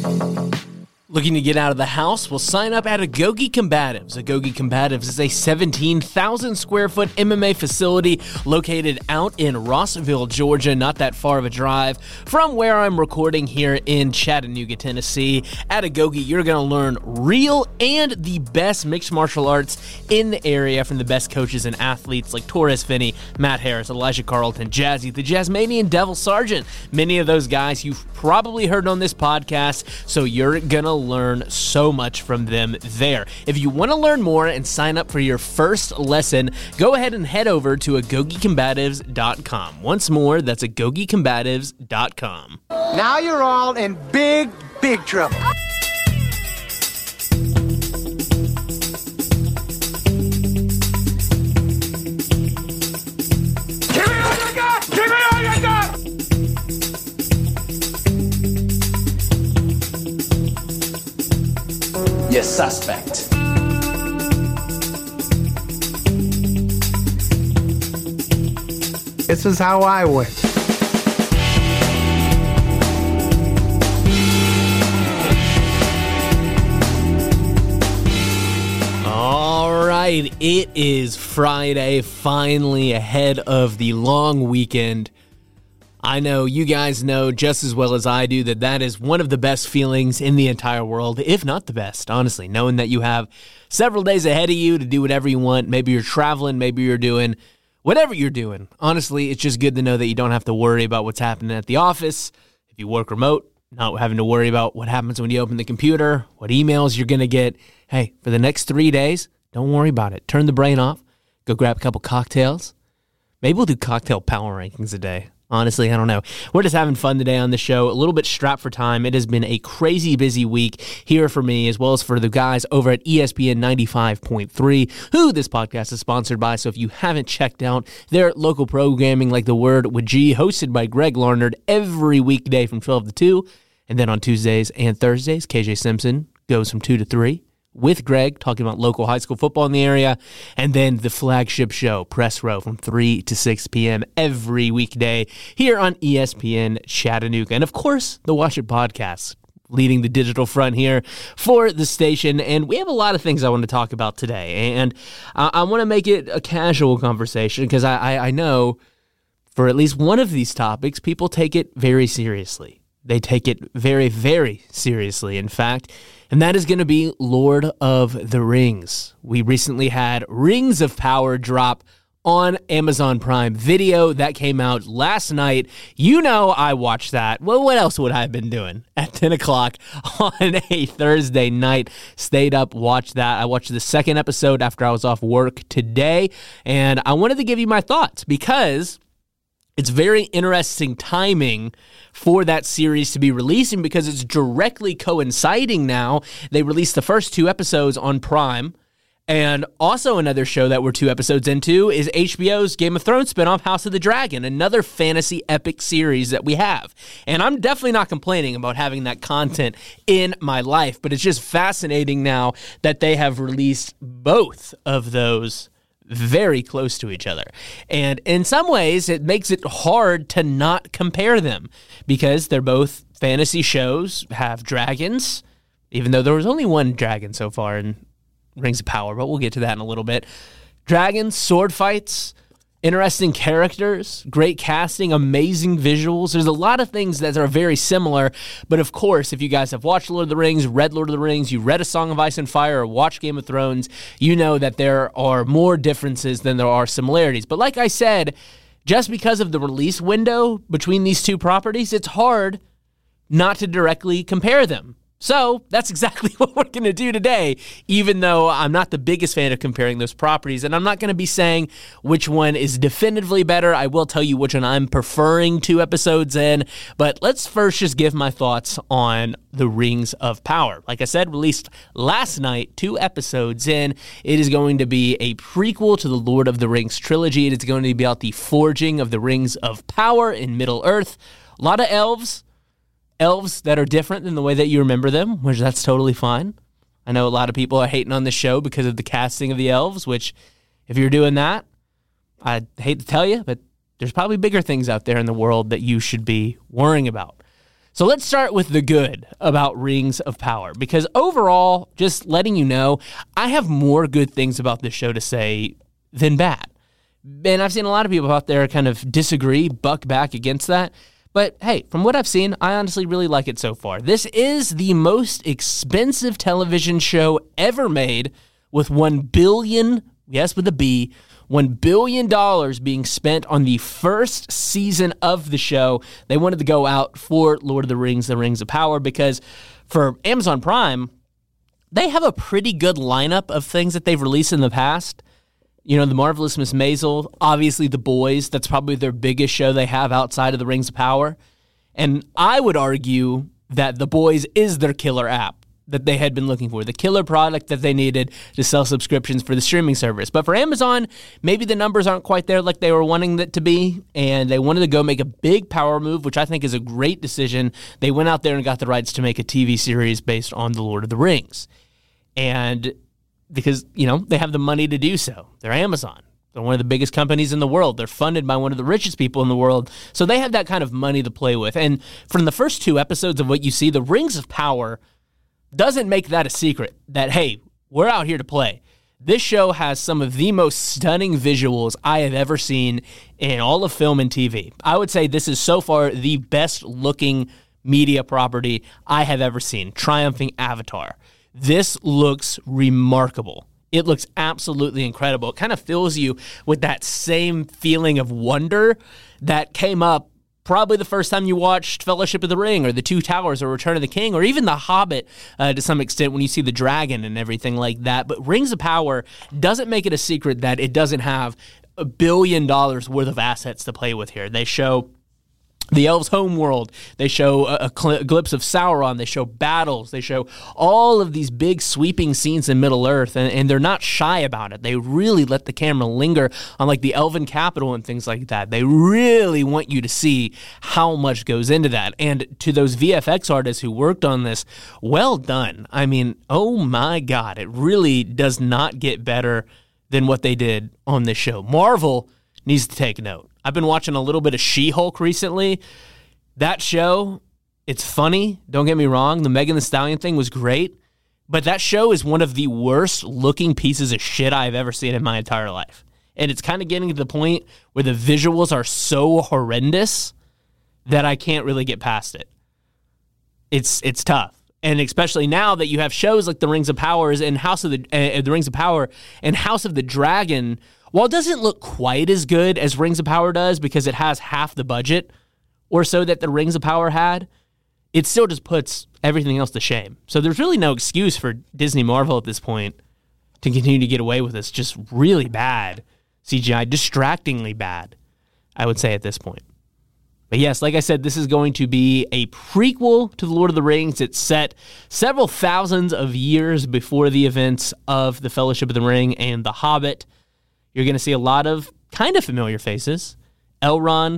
Looking to get out of the house? Well, sign up at Agoge Combatives. Agoge Combatives is a 17,000 square foot MMA facility located out in Rossville, Georgia, not that far of a drive from where I'm recording here in Chattanooga, Tennessee. At Agoge, you're going to learn real and the best mixed martial arts in the area from the best coaches and athletes like Torres Finney, Matt Harris, Elijah Carlton, Jazzy, the Jazzmanian Devil Sergeant. Many of those guys you've probably heard on this podcast, so you're going to learn so much from them there. If you want to learn more and sign up for your first lesson, go ahead and head over to agogecombatives.com. Once more, that's agogecombatives.com. Now you're all in big trouble. Give me all you got! Give me all you got! You suspect. This is how I win. All right, it is Friday, finally ahead of the long weekend. I know you guys know just as well as I do that is one of the best feelings in the entire world, if not the best, honestly, knowing that you have several days ahead of you to do whatever you want. Maybe you're traveling, maybe you're doing whatever you're doing. Honestly, it's just good to know that you don't have to worry about what's happening at the office. If you work remote, not having to worry about what happens when you open the computer, what emails you're going to get. Hey, for the next 3 days, don't worry about it. Turn the brain off. Go grab a couple cocktails. Maybe we'll do cocktail power rankings a day. Honestly, I don't know. We're just having fun today on the show. A little bit strapped for time. It has been a crazy busy week here for me, as well as for the guys over at ESPN 95.3, who this podcast is sponsored by. So if you haven't checked out their local programming like The Word with G, hosted by Greg Larnard every weekday from 12 to 2, and then on Tuesdays and Thursdays, KJ Simpson goes from 2 to 3. With Greg, talking about local high school football in the area, and then the flagship show, Press Row, from 3 to 6 p.m. every weekday here on ESPN Chattanooga. And, of course, the Watch It podcast, leading the digital front here for the station. And we have a lot of things I want to talk about today. And I want to make it a casual conversation because I know for at least one of these topics, people take it very seriously. They take it very, very seriously, in fact, and that is going to be Lord of the Rings. We recently had Rings of Power drop on Amazon Prime Video. That came out last night. You know I watched that. Well, what else would I have been doing at 10 o'clock on a Thursday night? Stayed up, watched that. I watched the second episode after I was off work today, and I wanted to give you my thoughts because it's very interesting timing for that series to be releasing because it's directly coinciding now. They released the first 2 episodes on Prime. And also another show that we're 2 episodes into is HBO's Game of Thrones spinoff, House of the Dragon, another fantasy epic series that we have. And I'm definitely not complaining about having that content in my life, but it's just fascinating now that they have released both of those very close to each other. And in some ways, it makes it hard to not compare them because they're both fantasy shows, have dragons, even though there was only one dragon so far in Rings of Power, but we'll get to that in a little bit. Dragons, sword fights, interesting characters, great casting, amazing visuals. There's a lot of things that are very similar, but of course, if you guys have watched Lord of the Rings, read Lord of the Rings, you read A Song of Ice and Fire, or watched Game of Thrones, you know that there are more differences than there are similarities. But like I said, just because of the release window between these two properties, it's hard not to directly compare them. So that's exactly what we're going to do today, even though I'm not the biggest fan of comparing those properties, and I'm not going to be saying which one is definitively better. I will tell you which one I'm preferring 2 episodes in, but let's first just give my thoughts on the Rings of Power. Like I said, released last night, 2 episodes in. It is going to be a prequel to the Lord of the Rings trilogy. It is going to be about the forging of the Rings of Power in Middle-earth. A lot of elves that are different than the way that you remember them, which that's totally fine. I know a lot of people are hating on the show because of the casting of the elves, which if you're doing that, I hate to tell you, but there's probably bigger things out there in the world that you should be worrying about. So let's start with the good about Rings of Power, because overall, just letting you know, I have more good things about this show to say than bad. And I've seen a lot of people out there kind of disagree, buck back against that. But hey, from what I've seen, I honestly really like it so far. This is the most expensive television show ever made, with $1 billion, yes, with a B, $1 billion being spent on the first season of the show. They wanted to go out for Lord of the Rings of Power, because for Amazon Prime, they have a pretty good lineup of things that they've released in the past. You know, The Marvelous Miss Maisel, obviously The Boys, that's probably their biggest show they have outside of the Rings of Power. And I would argue that The Boys is their killer app that they had been looking for, the killer product that they needed to sell subscriptions for the streaming service. But for Amazon, maybe the numbers aren't quite there like they were wanting it to be, and they wanted to go make a big power move, which I think is a great decision. They went out there and got the rights to make a TV series based on The Lord of the Rings. And because, you know, they have the money to do so. They're Amazon. They're one of the biggest companies in the world. They're funded by one of the richest people in the world. So they have that kind of money to play with. And from the first 2 episodes of what you see, the Rings of Power doesn't make that a secret that, hey, we're out here to play. This show has some of the most stunning visuals I have ever seen in all of film and TV. I would say this is so far the best looking media property I have ever seen, triumphing Avatar. This looks remarkable. It looks absolutely incredible. It kind of fills you with that same feeling of wonder that came up probably the first time you watched Fellowship of the Ring or The Two Towers or Return of the King or even The Hobbit to some extent when you see the dragon and everything like that. But Rings of Power doesn't make it a secret that it doesn't have $1 billion worth of assets to play with here. They show the elves' homeworld. They show a glimpse of Sauron. They show battles. They show all of these big sweeping scenes in Middle-earth, and they're not shy about it. They really let the camera linger on like the elven capital and things like that. They really want you to see how much goes into that. And to those VFX artists who worked on this, well done. I mean, oh my God, it really does not get better than what they did on this show. Marvel needs to take note. I've been watching a little bit of She-Hulk recently. That show, it's funny. Don't get me wrong. The Megan Thee Stallion thing was great. But that show is one of the worst looking pieces of shit I've ever seen in my entire life. And it's kind of getting to the point where the visuals are so horrendous that I can't really get past it. It's tough. And especially now that you have shows like The Rings of Power and The Rings of Power and House of the Dragon. While it doesn't look quite as good as Rings of Power does because it has half the budget or so that the Rings of Power had, it still just puts everything else to shame. So there's really no excuse for Disney Marvel at this point to continue to get away with this just really bad CGI, distractingly bad, I would say at this point. But yes, like I said, this is going to be a prequel to The Lord of the Rings. It's set several thousands of years before the events of The Fellowship of the Ring and The Hobbit. You're going to see a lot of kind of familiar faces. Elrond,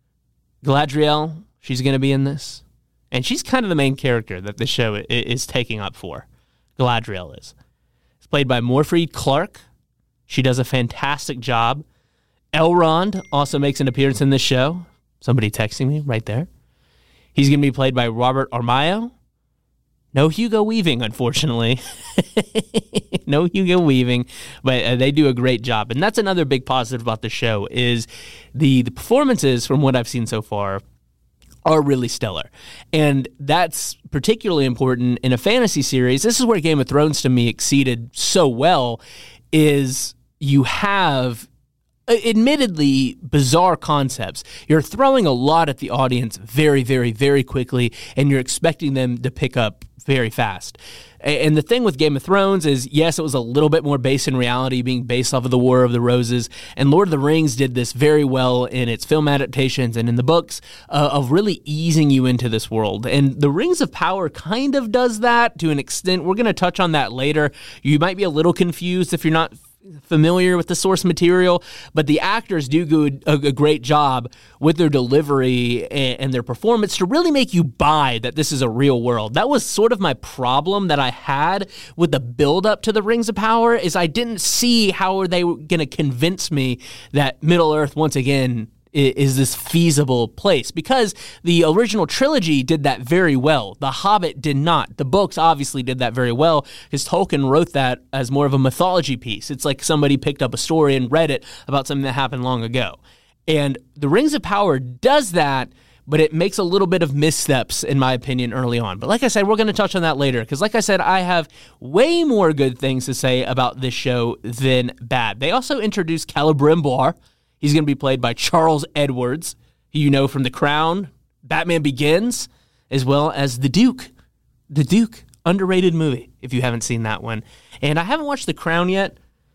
Galadriel, she's going to be in this. And she's kind of the main character that the show is taking up for. Galadriel is. It's played by Morfydd Clark. She does a fantastic job. Elrond also makes an appearance in this show. Somebody texting me right there. He's going to be played by Robert Armayo. No Hugo Weaving, unfortunately. No Hugo Weaving, but they do a great job. And that's another big positive about the show is the performances from what I've seen so far are really stellar. And that's particularly important in a fantasy series. This is where Game of Thrones to me exceeded so well is you have admittedly bizarre concepts. You're throwing a lot at the audience very, very, very quickly, and you're expecting them to pick up very fast. And the thing with Game of Thrones is, yes, it was a little bit more based in reality, being based off of the War of the Roses, and Lord of the Rings did this very well in its film adaptations and in the books of really easing you into this world. And the Rings of Power kind of does that to an extent. We're going to touch on that later. You might be a little confused if you're not familiar with the source material, but the actors do a great job with their delivery and their performance to really make you buy that this is a real world. That was sort of my problem that I had with the build-up to the Rings of Power is I didn't see how they were going to convince me that Middle-earth, once again, is this feasible place? Because the original trilogy did that very well. The Hobbit did not. The books obviously did that very well because Tolkien wrote that as more of a mythology piece. It's like somebody picked up a story and read it about something that happened long ago. And The Rings of Power does that, but it makes a little bit of missteps, in my opinion, early on. But like I said, we're going to touch on that later, because like I said, I have way more good things to say about this show than bad. They also introduced Celebrimbor. He's going to be played by Charles Edwards, who you know from The Crown, Batman Begins, as well as The Duke. The Duke, underrated movie, if you haven't seen that one. And I haven't watched The Crown yet.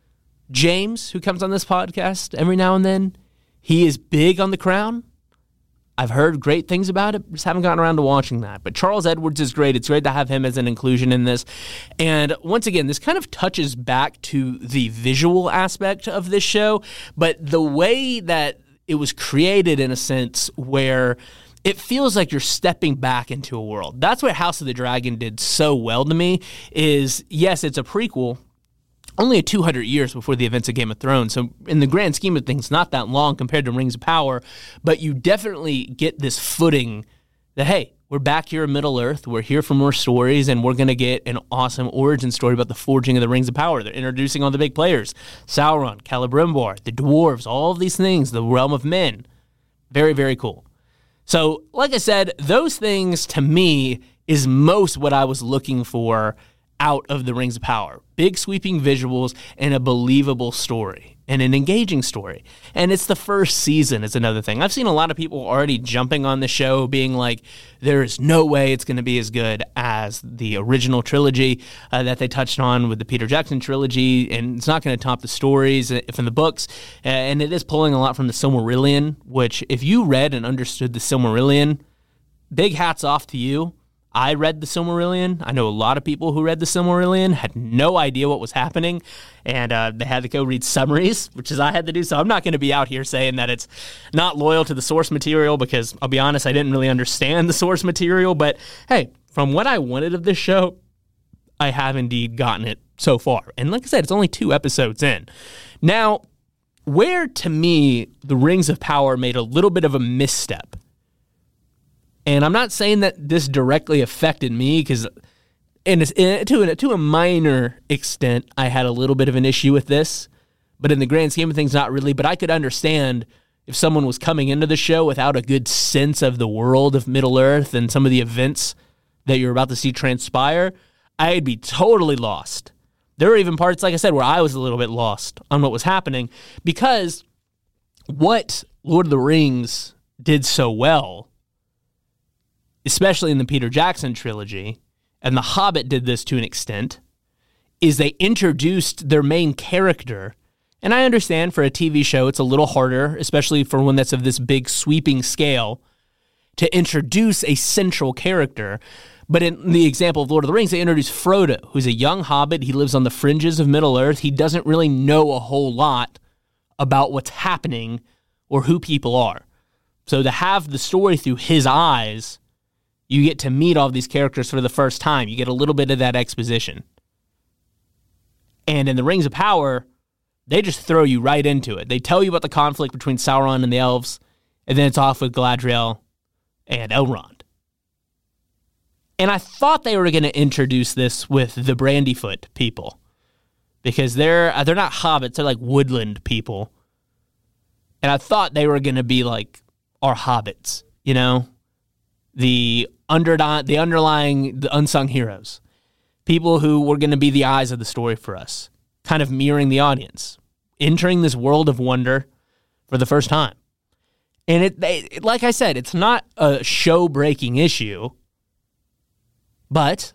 James, who comes on this podcast every now and then, he is big on The Crown. I've heard great things about it, just haven't gotten around to watching that. But Charles Edwards is great. It's great to have him as an inclusion in this. And once again, this kind of touches back to the visual aspect of this show, but the way that it was created in a sense where it feels like you're stepping back into a world. That's what House of the Dragon did so well to me is, yes, it's a prequel, only 200 years before the events of Game of Thrones. So in the grand scheme of things, not that long compared to Rings of Power, but you definitely get this footing that, hey, we're back here in Middle-earth, we're here for more stories, and we're going to get an awesome origin story about the forging of the Rings of Power. They're introducing all the big players, Sauron, Celebrimbor, the dwarves, all of these things, the realm of men. Very, very cool. So, like I said, those things, to me, is most what I was looking for out of the Rings of Power. Big sweeping visuals and a believable story and an engaging story. And it's the first season is another thing. I've seen a lot of people already jumping on the show being like, there is no way it's going to be as good as the original trilogy that they touched on with the Peter Jackson trilogy, and it's not going to top the stories from the books. And it is pulling a lot from the Silmarillion, which if you read and understood the Silmarillion, big hats off to you. I read the Silmarillion. I know a lot of people who read the Silmarillion had no idea what was happening, and they had to go read summaries, which is I had to do. So I'm not going to be out here saying that it's not loyal to the source material because, I'll be honest, I didn't really understand the source material. But, hey, from what I wanted of this show, I have indeed gotten it so far. And like I said, it's only 2 episodes in. Now, where, to me, the Rings of Power made a little bit of a misstep, and I'm not saying that this directly affected me because to a minor extent, I had a little bit of an issue with this. But in the grand scheme of things, not really. But I could understand if someone was coming into the show without a good sense of the world of Middle-earth and some of the events that you're about to see transpire, I'd be totally lost. There were even parts, like I said, where I was a little bit lost on what was happening because what Lord of the Rings did so well, especially in the Peter Jackson trilogy, and The Hobbit did this to an extent, is they introduced their main character. And I understand for a TV show, it's a little harder, especially for one that's of this big sweeping scale, to introduce a central character. But in the example of Lord of the Rings, they introduced Frodo, who's a young hobbit. He lives on the fringes of Middle-earth. He doesn't really know a whole lot about what's happening or who people are. So to have the story through his eyes, you get to meet all these characters for the first time. You get a little bit of that exposition. And in the Rings of Power, they just throw you right into it. They tell you about the conflict between Sauron and the elves, and then it's off with Galadriel and Elrond. And I thought they were going to introduce this with the Brandyfoot people, because they're not hobbits, they're like woodland people. And I thought they were going to be like our hobbits, you know? The unsung heroes, people who were going to be the eyes of the story for us, kind of mirroring the audience, entering this world of wonder for the first time. And it like I said, it's not a show-breaking issue, but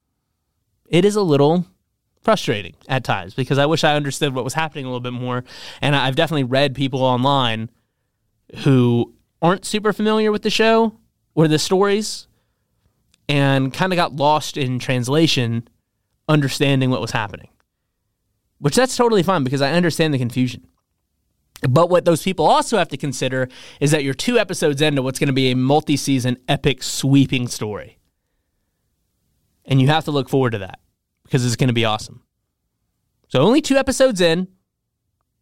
it is a little frustrating at times because I wish I understood what was happening a little bit more. And I've definitely read people online who aren't super familiar with the show or the stories, and kind of got lost in translation, understanding what was happening. Which that's totally fine because I understand the confusion. But what those people also have to consider is that you're 2 episodes into what's going to be a multi-season epic sweeping story. And you have to look forward to that because it's going to be awesome. So only 2 episodes in.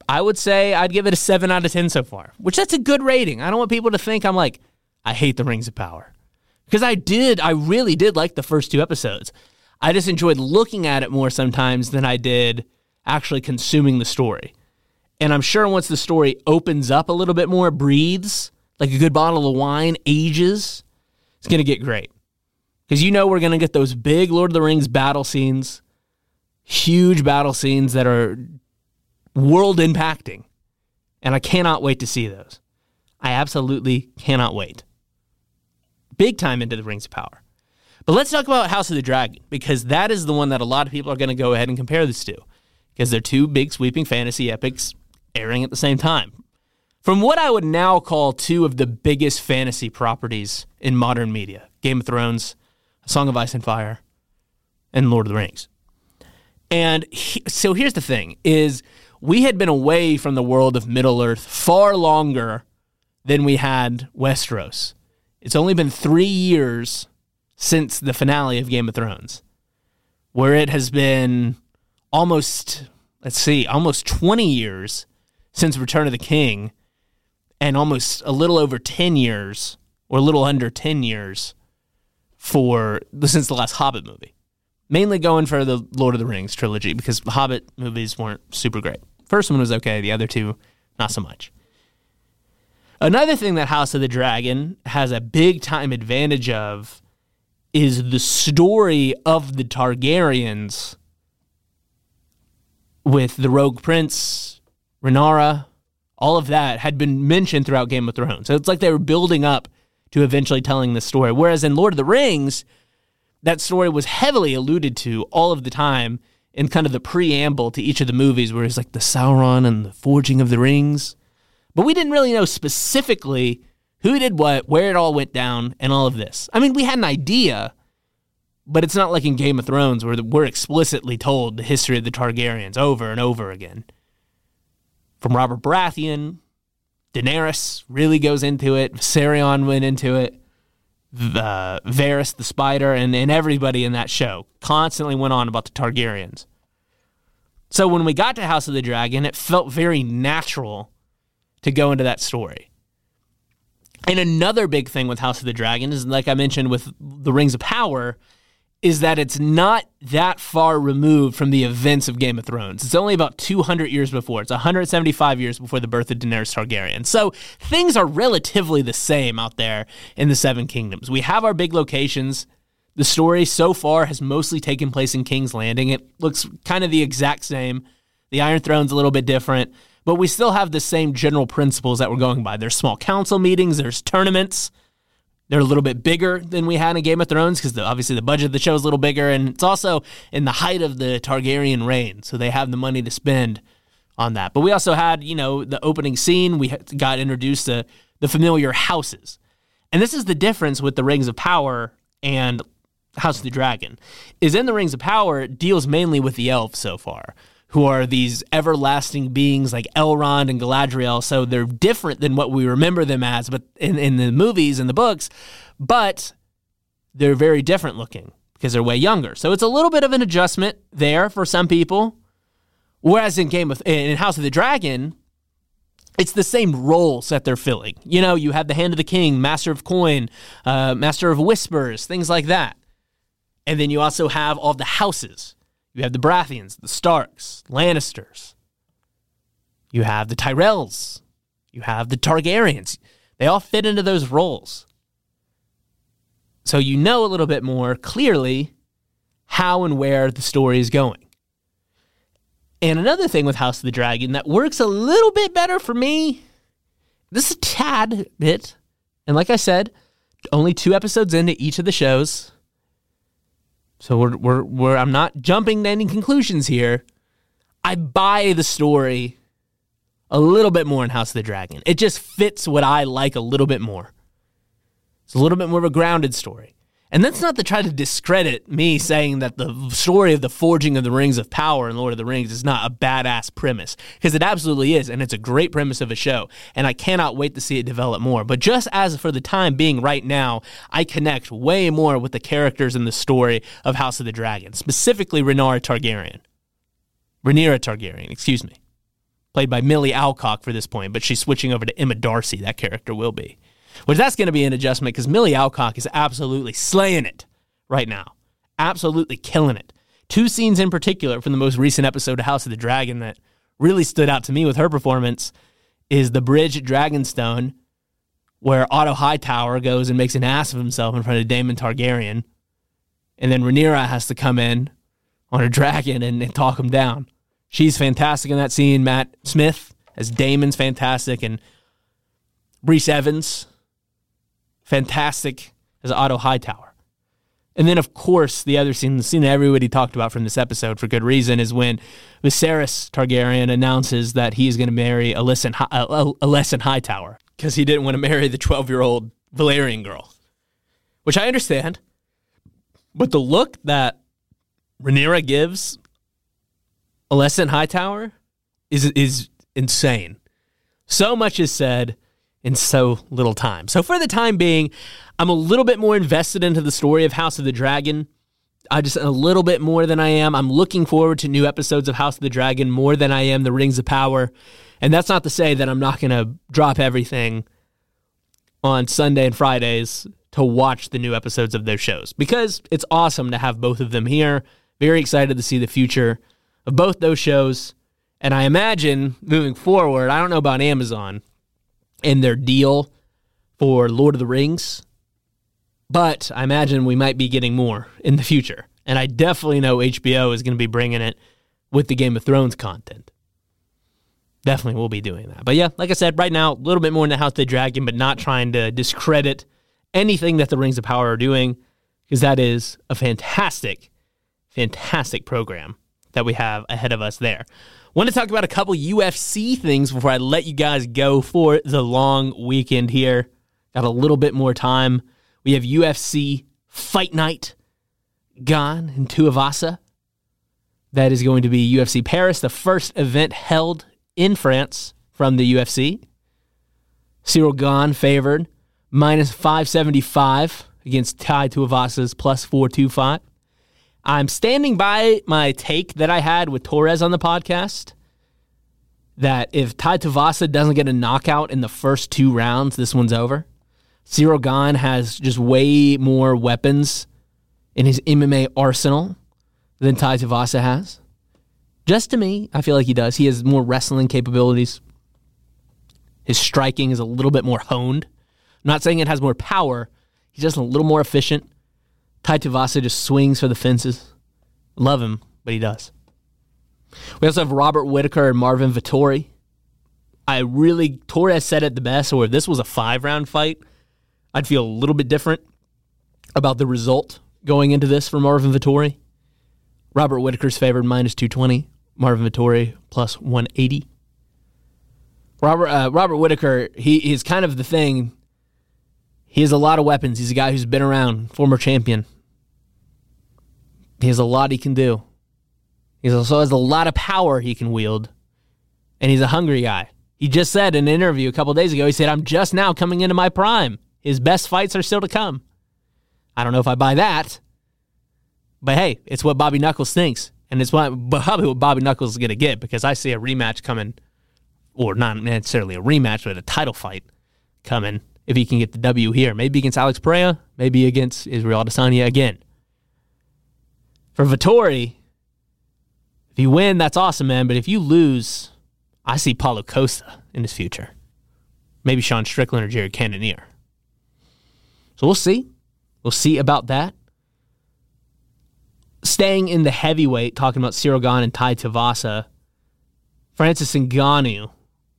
I would say I'd give it a 7 out of 10 so far, which that's a good rating. I don't want people to think I'm like, I hate the Rings of Power. Because I really did like the first 2 episodes. I just enjoyed looking at it more sometimes than I did actually consuming the story. And I'm sure once the story opens up a little bit more, breathes, like a good bottle of wine, ages, it's going to get great. Because we're going to get those big Lord of the Rings battle scenes, huge battle scenes that are world impacting. And I cannot wait to see those. I absolutely cannot wait. Big time into the Rings of Power. But let's talk about House of the Dragon, because that is the one that a lot of people are going to go ahead and compare this to, because they're 2 big sweeping fantasy epics airing at the same time. From what I would now call 2 of the biggest fantasy properties in modern media, Game of Thrones, A Song of Ice and Fire, and Lord of the Rings. And so here's the thing, is we had been away from the world of Middle-earth far longer than we had Westeros. It's only been 3 years since the finale of Game of Thrones, where it has been almost 20 years since Return of the King, and almost a little over 10 years, or a little under 10 years, since the last Hobbit movie. Mainly going for the Lord of the Rings trilogy, because the Hobbit movies weren't super great. First one was okay, the other 2, not so much. Another thing that House of the Dragon has a big-time advantage of is the story of the Targaryens with the Rogue Prince, Rhaenyra, all of that had been mentioned throughout Game of Thrones. So it's like they were building up to eventually telling this story. Whereas in Lord of the Rings, that story was heavily alluded to all of the time in kind of the preamble to each of the movies, where it's like the Sauron and the forging of the rings. But we didn't really know specifically who did what, where it all went down, and all of this. I mean, we had an idea, but it's not like in Game of Thrones where we're explicitly told the history of the Targaryens over and over again. From Robert Baratheon, Daenerys really goes into it, Viserion went into it, Varys the Spider, and everybody in that show constantly went on about the Targaryens. So when we got to House of the Dragon, it felt very natural to go into that story. And another big thing with House of the Dragon is, like I mentioned with the Rings of Power, is that it's not that far removed from the events of Game of Thrones. It's only about 200 years before. It's 175 years before the birth of Daenerys Targaryen. So things are relatively the same out there in the Seven Kingdoms. We have our big locations. The story so far has mostly taken place in King's Landing. It looks kind of the exact same. The Iron Throne's a little bit different, but we still have the same general principles that we're going by. There's small council meetings, there's tournaments. They're a little bit bigger than we had in Game of Thrones, because obviously the budget of the show is a little bigger, and it's also in the height of the Targaryen reign, so they have the money to spend on that. But we also had, the opening scene. We got introduced to the familiar houses. And this is the difference with the Rings of Power and House of the Dragon, is in the Rings of Power, it deals mainly with the elves so far, who are these everlasting beings like Elrond and Galadriel. So they're different than what we remember them as, but in the movies and the books, but they're very different looking because they're way younger. So it's a little bit of an adjustment there for some people. Whereas in House of the Dragon, it's the same roles that they're filling. You have the Hand of the King, Master of Coin, Master of Whispers, things like that. And then you also have all the houses. You have the Baratheons, the Starks, Lannisters. You have the Tyrells. You have the Targaryens. They all fit into those roles. So you know a little bit more clearly how and where the story is going. And another thing with House of the Dragon that works a little bit better for me, this is a tad bit, and like I said, only 2 episodes into each of the shows. So I'm not jumping to any conclusions here. I buy the story a little bit more in House of the Dragon. It just fits what I like a little bit more. It's a little bit more of a grounded story. And that's not to try to discredit me saying that the story of the forging of the Rings of Power in Lord of the Rings is not a badass premise, because it absolutely is, and it's a great premise of a show, and I cannot wait to see it develop more. But just as for the time being right now, I connect way more with the characters in the story of House of the Dragon, specifically Rhaenyra Targaryen, played by Millie Alcock for this point, but she's switching over to Emma Darcy, that character will be. Which that's going to be an adjustment because Millie Alcock is absolutely slaying it right now. Absolutely killing it. 2 scenes in particular from the most recent episode of House of the Dragon that really stood out to me with her performance is the bridge at Dragonstone where Otto Hightower goes and makes an ass of himself in front of Daemon Targaryen, and then Rhaenyra has to come in on a dragon and talk him down. She's fantastic in that scene. Matt Smith as Daemon's fantastic, and Rhys Evans, fantastic as Otto Hightower. And then, of course, the other scene, the scene that everybody talked about from this episode for good reason, is when Viserys Targaryen announces that he's going to marry Alicent Hightower because he didn't want to marry the 12-year-old Valyrian girl, which I understand. But the look that Rhaenyra gives Alicent Hightower is insane. So much is said in so little time. So for the time being, I'm a little bit more invested into the story of House of the Dragon. Just a little bit more than I am. I'm looking forward to new episodes of House of the Dragon more than I am the Rings of Power. And that's not to say that I'm not going to drop everything on Sunday and Fridays to watch the new episodes of those shows, because it's awesome to have both of them here. Very excited to see the future of both those shows. And I imagine moving forward, I don't know about Amazon and their deal for Lord of the Rings, but I imagine we might be getting more in the future. And I definitely know HBO is going to be bringing it with the Game of Thrones content. Definitely will be doing that. But yeah, like I said, right now, a little bit more in the House of the Dragon, but not trying to discredit anything that the Rings of Power are doing, because that is a fantastic, fantastic program that we have ahead of us there. Want to talk about a couple UFC things before I let you guys go for the long weekend here. Got a little bit more time. We have UFC Fight Night gone in Tuivasa. That is going to be UFC Paris, the first event held in France from the UFC. Cyril Gane favored, minus 575 against Tai Tuivasa's plus 425. I'm standing by my take that I had with Torres on the podcast, that if Tai Tuivasa doesn't get a knockout in the first 2 rounds, this one's over. Cyril Gane has just way more weapons in his MMA arsenal than Tai Tuivasa has. Just to me, I feel like he does. He has more wrestling capabilities. His striking is a little bit more honed. I'm not saying it has more power. He's just a little more efficient. Tai Tuivasa just swings for the fences. Love him, but he does. We also have Robert Whittaker and Marvin Vettori. Torres said it the best, or if this was a 5-round fight, I'd feel a little bit different about the result going into this for Marvin Vettori. Robert Whittaker's favored minus 220. Marvin Vettori plus 180. Robert Whittaker, he is kind of the thing. He has a lot of weapons. He's a guy who's been around, former champion. He has a lot he can do. He also has a lot of power he can wield. And he's a hungry guy. He just said in an interview a couple days ago, he said, I'm just now coming into my prime. His best fights are still to come. I don't know if I buy that. But hey, it's what Bobby Knuckles thinks. And it's probably what Bobby Knuckles is going to get, because I see a rematch coming, or not necessarily a rematch, but a title fight coming if he can get the W here. Maybe against Alex Pereira, maybe against Israel Adesanya again. For Vettori, if you win, that's awesome, man. But if you lose, I see Paulo Costa in his future. Maybe Sean Strickland or Jared Cannonier. So we'll see. We'll see about that. Staying in the heavyweight, talking about Cyril Gane and Tai Tuivasa, Francis Ngannou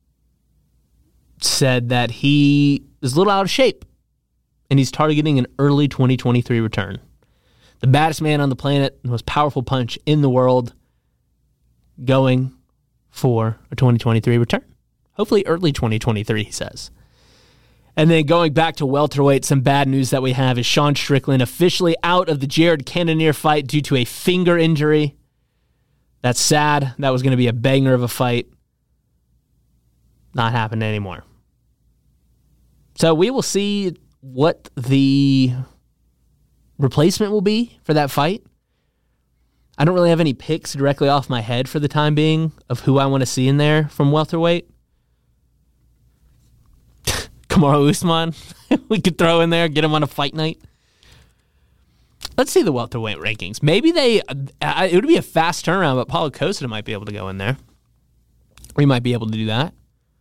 said that he is a little out of shape and he's targeting an early 2023 return. The baddest man on the planet, the most powerful punch in the world, going for a 2023 return. Hopefully early 2023, he says. And then going back to welterweight, some bad news that we have is Sean Strickland officially out of the Jared Cannonier fight due to a finger injury. That's sad. That was going to be a banger of a fight. Not happening anymore. So we will see what the replacement will be for that fight. I don't really have any picks directly off my head for the time being of who I want to see in there from welterweight. Kamaru Usman, we could throw in there, get him on a fight night. Let's see the welterweight rankings. Maybe it would be a fast turnaround, but Paulo Costa might be able to go in there. We might be able to do that.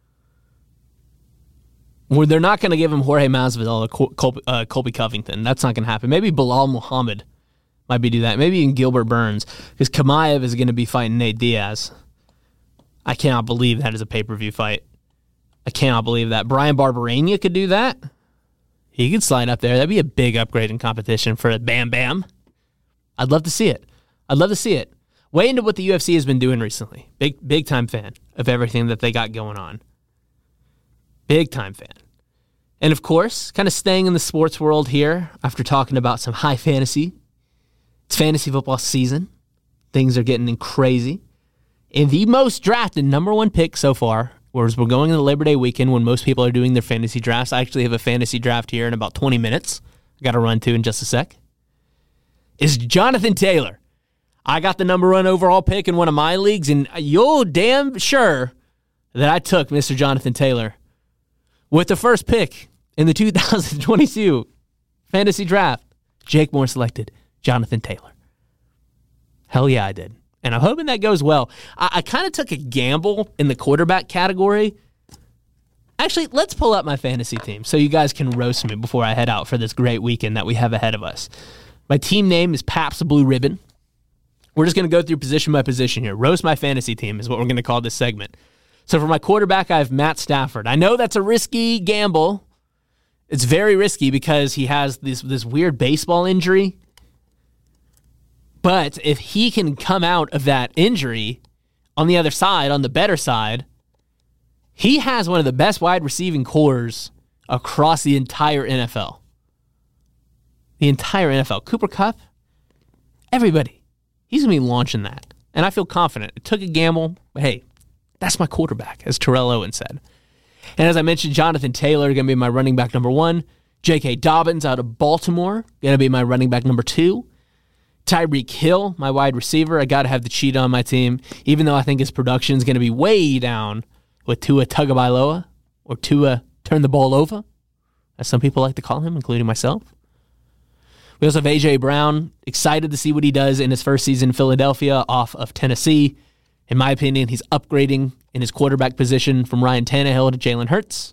Or they're not going to give him Jorge Masvidal or Colby Covington. That's not going to happen. Maybe Bilal Muhammad might be do that. Maybe even Gilbert Burns, because Chimaev is going to be fighting Nate Diaz. I cannot believe that is a pay-per-view fight. I cannot believe that. Brian Barberania could do that. He could slide up there. That'd be a big upgrade in competition for Bam Bam. I'd love to see it. I'd love to see it. Way into what the UFC has been doing recently. Big time fan of everything that they got going on. Big time fan. And of course, kind of staying in the sports world here after talking about some high fantasy. It's fantasy football season. Things are getting crazy. And the most drafted number one pick so far, whereas we're going into Labor Day weekend when most people are doing their fantasy drafts. I actually have a fantasy draft here in about 20 minutes. I got to run to in just a sec. Is Jonathan Taylor. I got the number one overall pick in one of my leagues, and you're damn sure that I took Mr. Jonathan Taylor with the first pick in the 2022 fantasy draft. Jake Moore selected Jonathan Taylor. Hell yeah, I did. And I'm hoping that goes well. I kind of took a gamble in the quarterback category. Actually, let's pull up my fantasy team so you guys can roast me before I head out for this great weekend that we have ahead of us. My team name is Paps Blue Ribbon. We're just going to go through position by position here. Roast my fantasy team is what we're going to call this segment. So for my quarterback, I have Matt Stafford. I know that's a risky gamble. It's very risky because he has this weird baseball injury. But if he can come out of that injury on the other side, on the better side, he has one of the best wide receiving cores across the entire NFL. The entire NFL. Cooper Kupp, everybody. He's going to be launching that. And I feel confident. It took a gamble, but hey, that's my quarterback, as Terrell Owens said. And as I mentioned, Jonathan Taylor going to be my running back number one. J.K. Dobbins out of Baltimore going to be my running back number two. Tyreek Hill, my wide receiver. I got to have the cheetah on my team, even though I think his production is going to be way down with Tua Tagovailoa, or Tua turn the ball over, as some people like to call him, including myself. We also have A.J. Brown. Excited to see what he does in his first season in Philadelphia off of Tennessee. In my opinion, he's upgrading in his quarterback position from Ryan Tannehill to Jalen Hurts.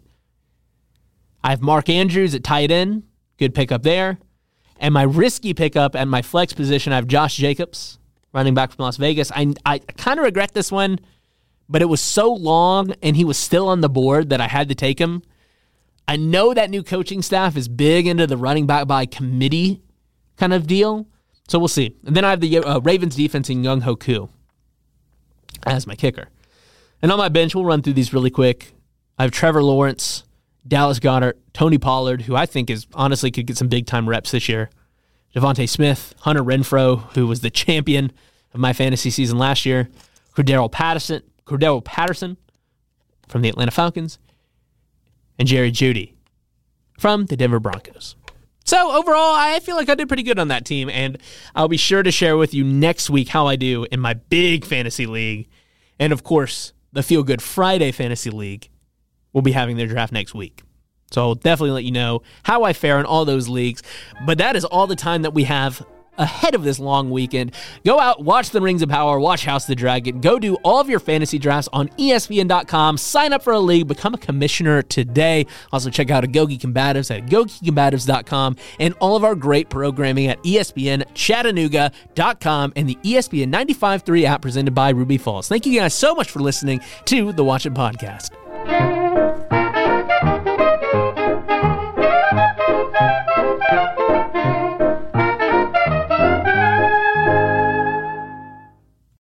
I have Mark Andrews at tight end. Good pickup there. And my risky pickup at my flex position, I have Josh Jacobs, running back from Las Vegas. I kind of regret this one, but it was so long and he was still on the board that I had to take him. I know that new coaching staff is big into the running back by committee kind of deal, so we'll see. And then I have the Ravens defense in Young Hoku as my kicker. And on my bench, we'll run through these really quick. I have Trevor Lawrence, Dallas Goedert, Tony Pollard, who I think is honestly could get some big-time reps this year, Devontae Smith, Hunter Renfrow, who was the champion of my fantasy season last year, Cordero Patterson from the Atlanta Falcons, and Jerry Jeudy from the Denver Broncos. So overall, I feel like I did pretty good on that team, and I'll be sure to share with you next week how I do in my big fantasy league. And of course, the Feel Good Friday Fantasy League will be having their draft next week. So I'll definitely let you know how I fare in all those leagues. But that is all the time that we have ahead of this long weekend. Go out, watch the Rings of Power, watch House of the Dragon, go do all of your fantasy drafts on ESPN.com, sign up for a league, become a commissioner today. Also check out Agogi Combatives at agogicombatives.com and all of our great programming at ESPNChattanooga.com and the ESPN 95.3 app presented by Ruby Falls. Thank you guys so much for listening to the Watch It Podcast.